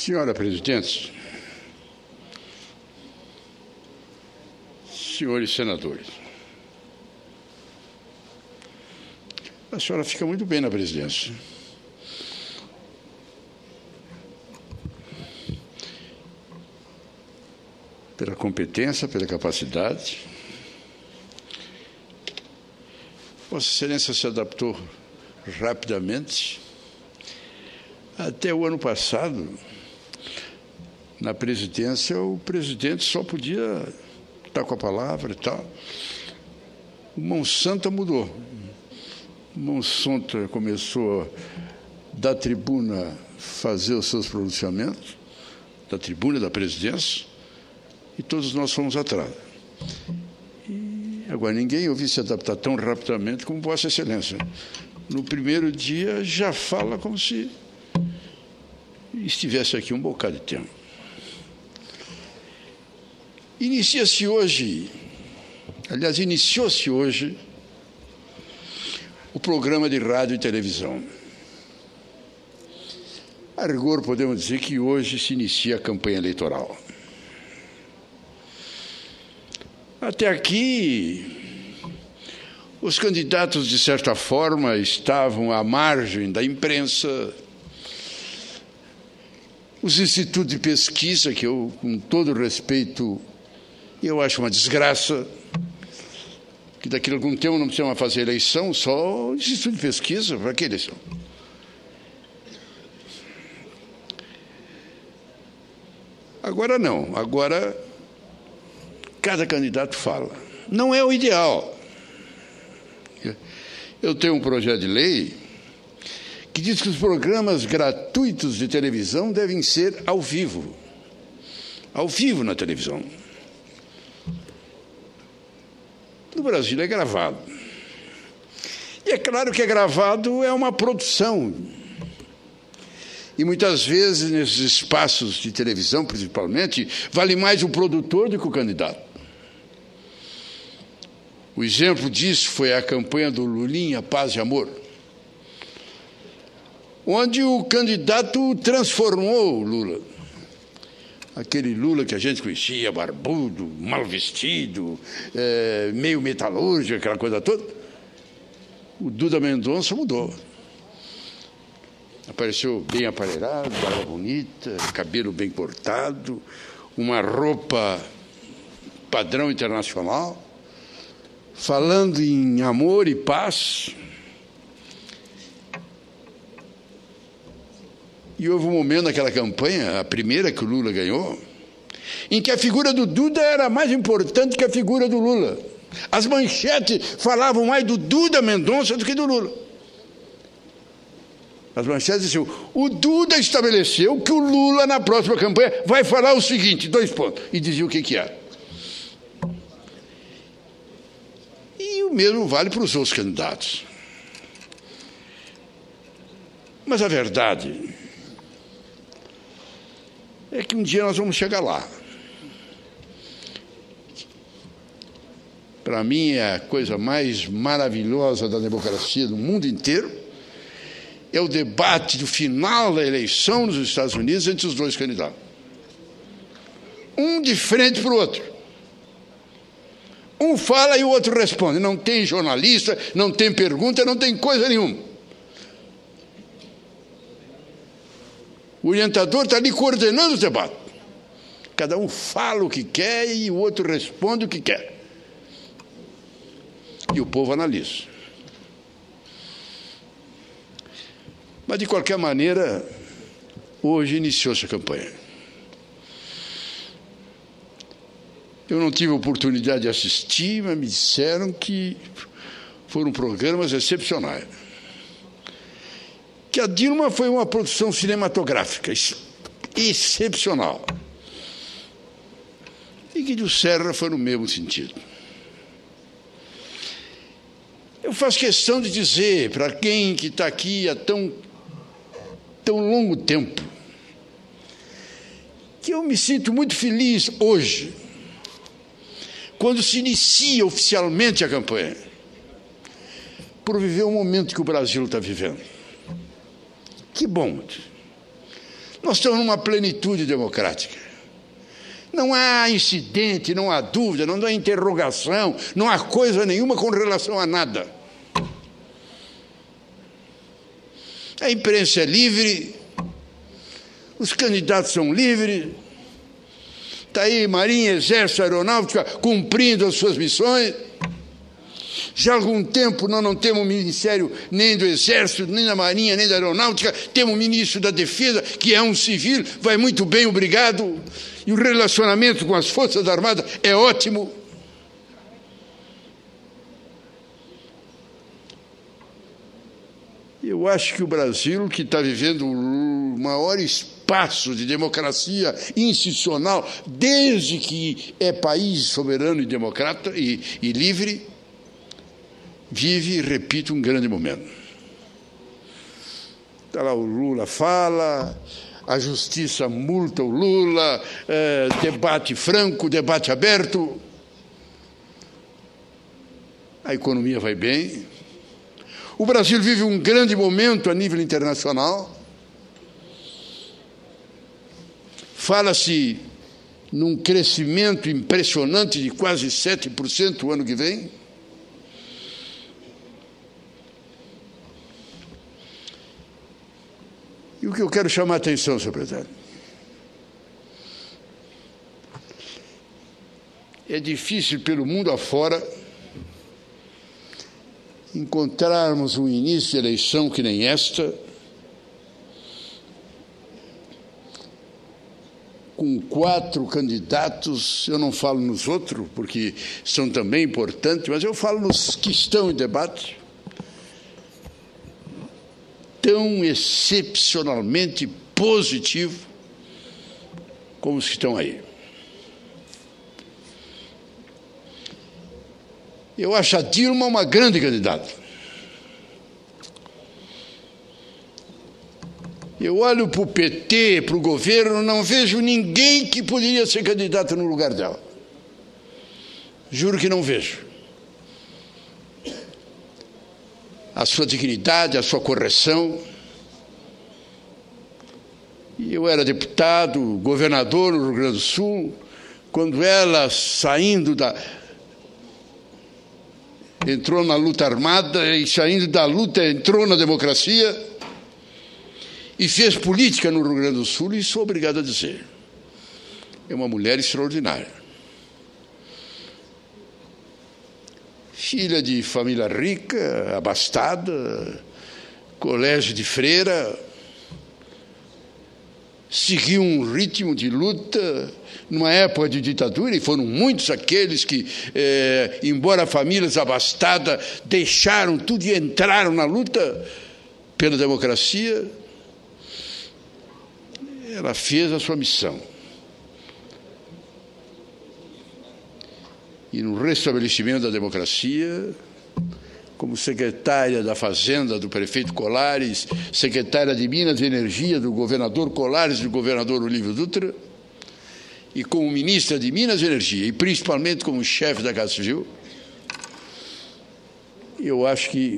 Senhora Presidente, senhores senadores, a senhora fica muito bem na presidência. Pela competência, pela capacidade. Vossa Excelência se adaptou rapidamente. Até o ano passado, na presidência, o presidente só podia estar com a palavra e tal. O Monsanto mudou. O Monsanto começou da tribuna fazer os seus pronunciamentos, da tribuna da presidência, e todos nós fomos atrás. E agora, ninguém ouviu se adaptar tão rapidamente como Vossa Excelência. No primeiro dia, já fala como se estivesse aqui um bocado de tempo. Inicia-se hoje, aliás, iniciou-se hoje, o programa de rádio e televisão. A rigor, podemos dizer que hoje se inicia a campanha eleitoral. Até aqui, os candidatos, de certa forma, estavam à margem da imprensa. Os institutos de pesquisa, que eu, com todo respeito, eu acho uma desgraça, que daqui a algum tempo não precisa mais fazer eleição, só o instituto de pesquisa, para que eleição? Agora não, agora cada candidato fala. Não é o ideal. Eu tenho um projeto de lei que diz que os programas gratuitos de televisão devem ser ao vivo na televisão. No Brasil é gravado. E é claro que gravado é uma produção. E muitas vezes, nesses espaços de televisão, principalmente, vale mais o produtor do que o candidato. O exemplo disso foi a campanha do Lulinha, Paz e Amor, onde o candidato transformou o Lula. Aquele Lula que a gente conhecia, barbudo, mal vestido, meio metalúrgico, aquela coisa toda. O Duda Mendonça mudou. Apareceu bem aparelhado, barba bonita, cabelo bem cortado, uma roupa padrão internacional, falando em amor e paz. E houve um momento naquela campanha, a primeira que o Lula ganhou, em que a figura do Duda era mais importante que a figura do Lula. As manchetes falavam mais do Duda Mendonça do que do Lula. As manchetes diziam: o Duda estabeleceu que o Lula, na próxima campanha, vai falar o seguinte, 2 pontos, e dizia o que era. E o mesmo vale para os outros candidatos. Mas a verdade é que um dia nós vamos chegar lá. Para mim, é a coisa mais maravilhosa da democracia do mundo inteiro é o debate do final da eleição nos Estados Unidos entre os 2 candidatos. Um de frente para o outro. Um fala e o outro responde. Não tem jornalista, não tem pergunta, não tem coisa nenhuma. O orientador está ali coordenando o debate. Cada um fala o que quer e o outro responde o que quer. E o povo analisa. Mas, de qualquer maneira, hoje iniciou-se a campanha. Eu não tive oportunidade de assistir, mas me disseram que foram programas excepcionais. Que a Dilma foi uma produção cinematográfica excepcional. E que do Serra foi no mesmo sentido. Eu faço questão de dizer para quem que está aqui há tão longo tempo que eu me sinto muito feliz hoje, quando se inicia oficialmente a campanha, por viver o momento que o Brasil está vivendo. Que bom. Nós estamos numa plenitude democrática. Não há incidente, não há dúvida, não há interrogação, não há coisa nenhuma com relação a nada. A imprensa é livre, os candidatos são livres, está aí Marinha, Exército, Aeronáutica cumprindo as suas missões. Já há algum tempo nós não temos ministério nem do Exército, nem da Marinha, nem da Aeronáutica, temos um ministro da Defesa, que é um civil, vai muito bem, obrigado. E o relacionamento com as Forças Armadas é ótimo. Eu acho que o Brasil, que está vivendo o maior espaço de democracia institucional, desde que é país soberano e democrata e livre, vive, repito, um grande momento. Está lá o Lula fala, a justiça multa o Lula, debate franco, debate aberto, a economia vai bem. O Brasil vive um grande momento a nível internacional. Fala-se num crescimento impressionante de quase 7% o ano que vem. E o que eu quero chamar a atenção, senhor presidente, é difícil pelo mundo afora encontrarmos um início de eleição que nem esta, com 4 candidatos, eu não falo nos outros, porque são também importantes, mas eu falo nos que estão em debate, tão excepcionalmente positivo como os que estão aí. Eu acho a Dilma uma grande candidata. Eu olho para o PT, para o governo, não vejo ninguém que poderia ser candidato no lugar dela. Juro que não vejo. A sua dignidade, a sua correção. E eu era deputado, governador no Rio Grande do Sul, quando ela, saindo entrou na luta armada e, saindo da luta, entrou na democracia e fez política no Rio Grande do Sul, e sou obrigado a dizer, é uma mulher extraordinária. Filha de família rica, abastada, colégio de freira, seguiu um ritmo de luta numa época de ditadura, e foram muitos aqueles que, embora famílias abastadas, deixaram tudo e entraram na luta pela democracia. Ela fez a sua missão. E no restabelecimento da democracia, como secretária da Fazenda do prefeito Colares, secretária de Minas e Energia do governador Colares e do governador Olívio Dutra, e como ministra de Minas e Energia, e principalmente como chefe da Casa Civil, eu acho que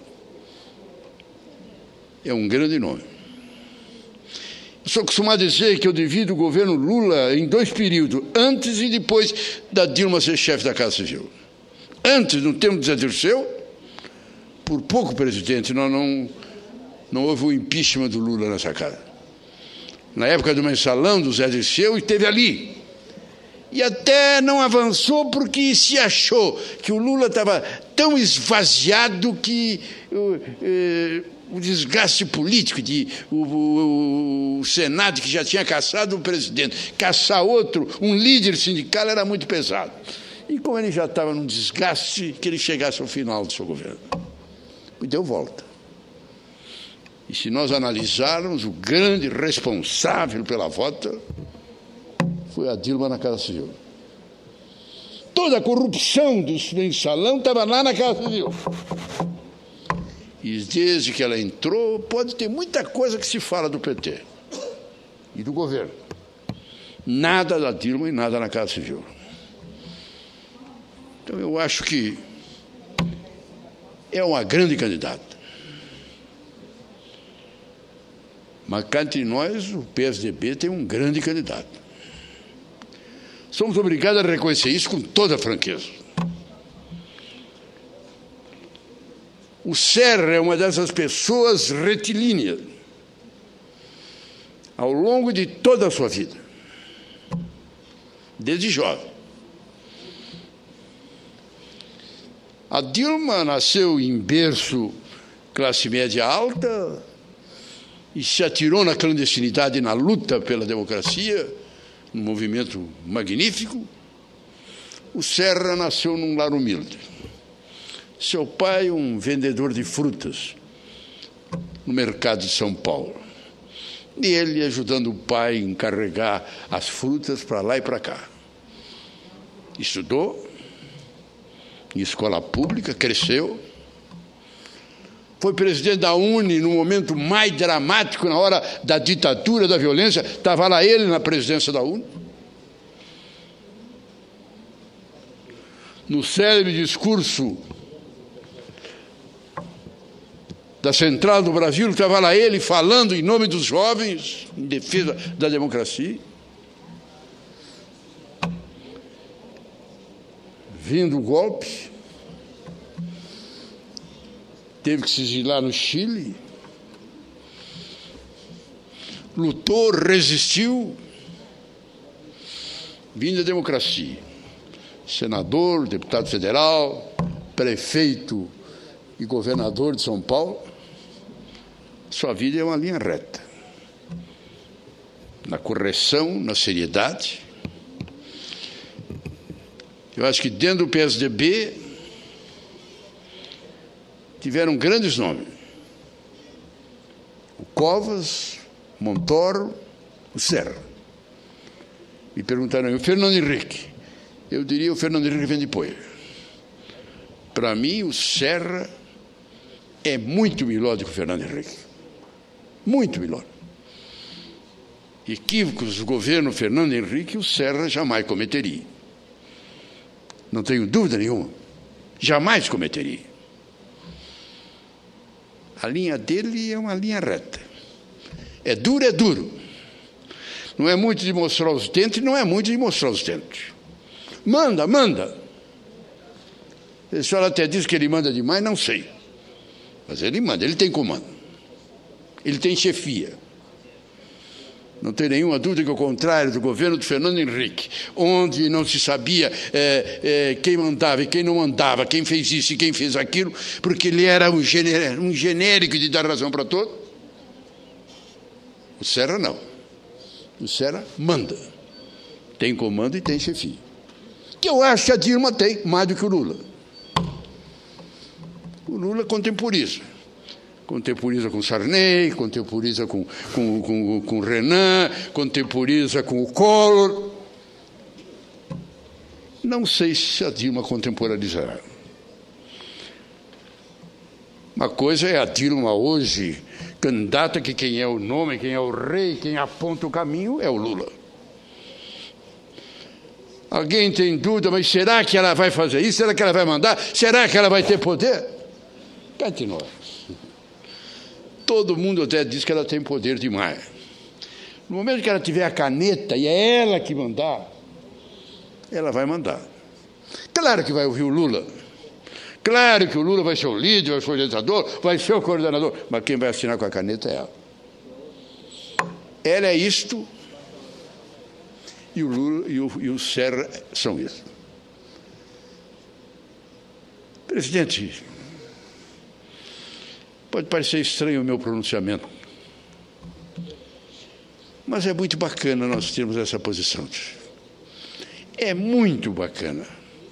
é um grande nome. Eu sou acostumado a dizer que eu divido o governo Lula em 2 períodos, antes e depois da Dilma ser chefe da Casa Civil. Antes, no tempo de Zé Dirceu, por pouco, presidente, não houve o impeachment do Lula nessa casa. Na época do mensalão do Zé Dirceu, esteve ali. E até não avançou porque se achou que o Lula estava tão esvaziado que o desgaste político de o Senado, que já tinha caçado o presidente, caçar outro, um líder sindical, era muito pesado. E como ele já estava num desgaste, que ele chegasse ao final do seu governo. E deu volta. E se nós analisarmos, o grande responsável pela volta foi a Dilma na Casa Civil. Toda a corrupção do mensalão estava lá na Casa Civil. E desde que ela entrou, pode ter muita coisa que se fala do PT e do governo. Nada da Dilma e nada na Casa Civil. Então eu acho que é uma grande candidata. Mas cá entre nós, o PSDB tem um grande candidato. Somos obrigados a reconhecer isso com toda a franqueza. O Serra é uma dessas pessoas retilíneas ao longo de toda a sua vida, desde jovem. A Dilma nasceu em berço classe média alta e se atirou na clandestinidade na luta pela democracia, um movimento magnífico. O Serra nasceu num lar humilde. Seu pai, um vendedor de frutas no mercado de São Paulo. E ele ajudando o pai a encarregar as frutas para lá e para cá. Estudou em escola pública, cresceu. Foi presidente da UNE no momento mais dramático, na hora da ditadura, da violência. Estava lá ele na presidência da UNE. No célebre discurso da Central do Brasil, estava lá ele falando em nome dos jovens, em defesa da democracia. Vindo o golpe, teve que se exilar no Chile, lutou, resistiu, vindo a democracia. Senador, deputado federal, prefeito e governador de São Paulo. Sua vida é uma linha reta. Na correção, na seriedade. Eu acho que dentro do PSDB tiveram grandes nomes. O Covas, Montoro, o Serra. Me perguntaram, o Fernando Henrique. Eu diria o Fernando Henrique vem depois. Para mim, o Serra é muito melhor do que o Fernando Henrique. Muito melhor. Equívocos do governo Fernando Henrique, o Serra jamais cometeria. Não tenho dúvida nenhuma. Jamais cometeria. A linha dele é uma linha reta. É duro. Não é muito de mostrar os dentes, não é muito de mostrar os dentes. Manda. A senhora até diz que ele manda demais, não sei. Mas ele manda, ele tem comando. Ele tem chefia. Não tem nenhuma dúvida que, ao contrário do governo do Fernando Henrique, onde não se sabia quem mandava e quem não mandava, quem fez isso e quem fez aquilo, porque ele era um genérico de dar razão para todos. O Serra não. O Serra manda. Tem comando e tem chefia. Que eu acho que a Dilma tem, mais do que o Lula. O Lula contemporiza. Contemporiza com Sarney, contemporiza com Renan, contemporiza com o Collor. Não sei se a Dilma contemporaneizará. Uma coisa é a Dilma hoje, candidata, que quem é o nome, quem é o rei, quem aponta o caminho é o Lula. Alguém tem dúvida, mas será que ela vai fazer isso? Será que ela vai mandar? Será que ela vai ter poder? Cá entre nós. Todo mundo até diz que ela tem poder demais. No momento que ela tiver a caneta e é ela que mandar, ela vai mandar. Claro que vai ouvir o Lula. Claro que o Lula vai ser o líder, vai ser o orientador, vai ser o coordenador, mas quem vai assinar com a caneta é ela. Ela é isto e o Lula e o Serra são isso. Presidente, pode parecer estranho o meu pronunciamento, mas é muito bacana nós termos essa posição. É muito bacana.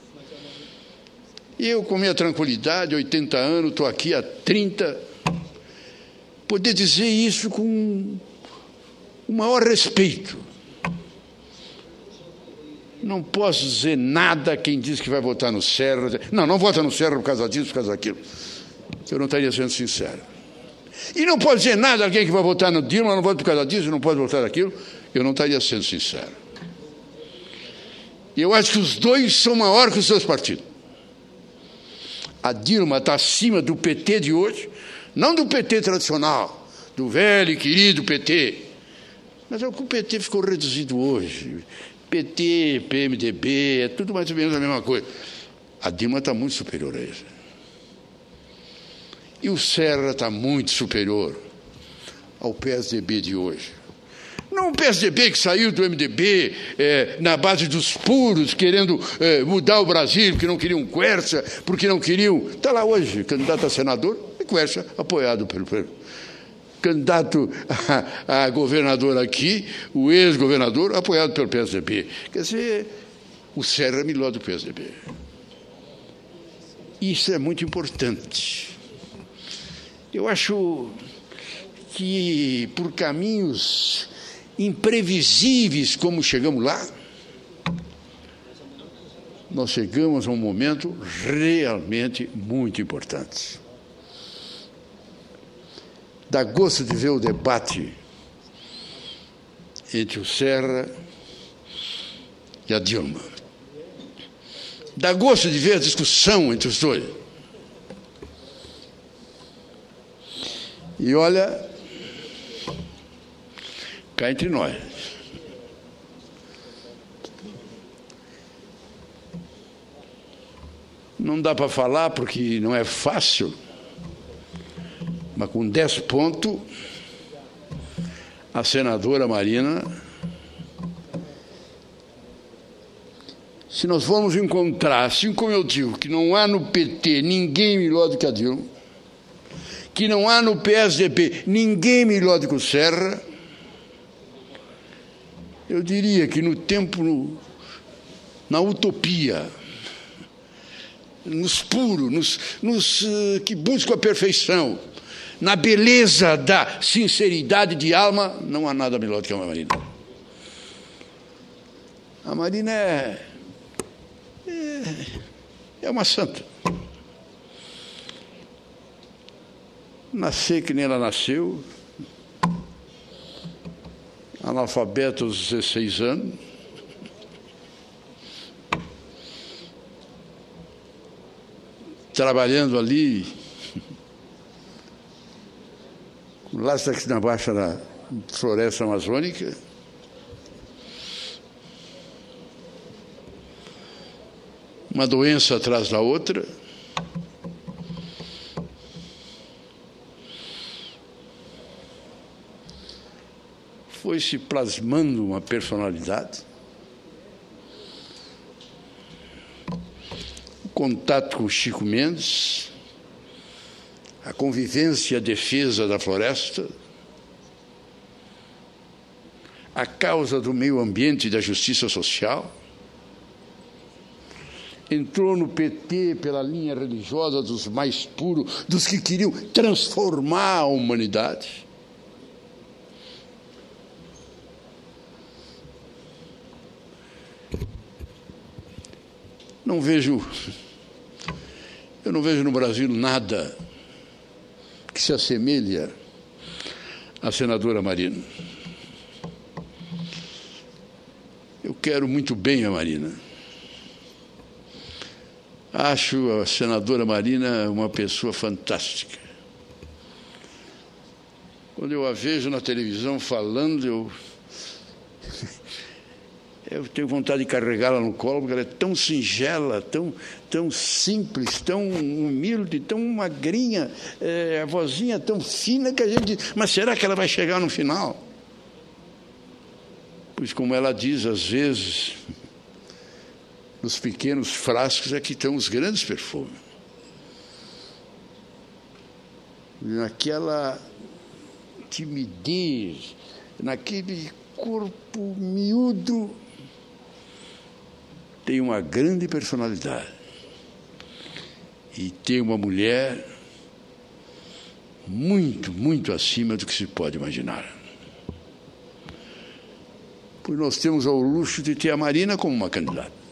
Eu, com minha tranquilidade, 80 anos, estou aqui há 30, poder dizer isso com o maior respeito. Não posso dizer nada a quem diz que vai votar no Serra. Não vota no Serra por causa disso, por causa daquilo. Eu não estaria sendo sincero. E não pode dizer nada a alguém que vai votar no Dilma, não vota por causa disso, não pode votar daquilo. Eu não estaria sendo sincero. E eu acho que os dois são maiores que os seus partidos. A Dilma está acima do PT de hoje, não do PT tradicional, do velho e querido PT. Mas é o que o PT ficou reduzido hoje. PT, PMDB, é tudo mais ou menos a mesma coisa. A Dilma está muito superior a isso. E o Serra está muito superior ao PSDB de hoje. Não o PSDB que saiu do MDB na base dos puros, querendo mudar o Brasil, porque não queriam Quercia, porque não queriam... Está lá hoje, candidato a senador, e Quercia, apoiado pelo candidato a governador aqui, o ex-governador, apoiado pelo PSDB. Quer dizer, o Serra é melhor do PSDB. Isso é muito importante. Eu acho que, por caminhos imprevisíveis como chegamos lá, nós chegamos a um momento realmente muito importante. Dá gosto de ver o debate entre o Serra e a Dilma. Dá gosto de ver a discussão entre os dois. E olha, cá entre nós, não dá para falar porque não é fácil, mas com 10 pontos, a senadora Marina, se nós formos encontrar, assim como eu digo, que não há no PT ninguém melhor do que a Dilma, que não há no PSDB ninguém melhor do que o Serra, eu diria que no tempo, na utopia, nos puros, nos que buscam a perfeição, na beleza da sinceridade de alma, não há nada melhor do que a Marina. A Marina é uma santa. Nascer que nem ela nasceu, analfabeta aos 16 anos, trabalhando ali, lá está aqui na baixa da floresta amazônica, uma doença atrás da outra, foi se plasmando uma personalidade, o contato com o Chico Mendes, a convivência e a defesa da floresta, a causa do meio ambiente e da justiça social, entrou no PT pela linha religiosa dos mais puros, dos que queriam transformar a humanidade. Eu não vejo no Brasil nada que se assemelha à senadora Marina. Eu quero muito bem a Marina. Acho a senadora Marina uma pessoa fantástica. Quando eu a vejo na televisão falando, eu tenho vontade de carregá-la no colo, porque ela é tão singela, tão simples, tão humilde, tão magrinha, a vozinha tão fina que a gente diz, mas será que ela vai chegar no final? Pois, como ela diz, às vezes, nos pequenos frascos é que estão os grandes perfumes. Naquela timidez, naquele corpo miúdo, tem uma grande personalidade. E tem uma mulher muito, muito acima do que se pode imaginar. Pois nós temos o luxo de ter a Marina como uma candidata.